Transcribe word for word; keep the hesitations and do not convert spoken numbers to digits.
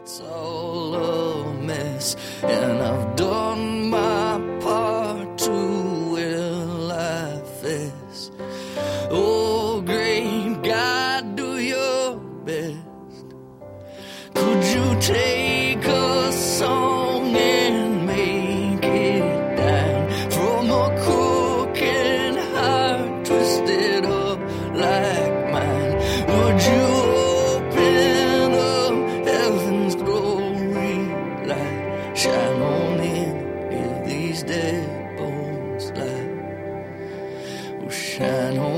it's all a mess, and I've done my part to will I fess. Oh, great God, do your best. Could you take a song and make it down from a crooked heart twisted up like mine? Would you open up heaven's glory light, shine on in, give these dead bones light, oh, shine on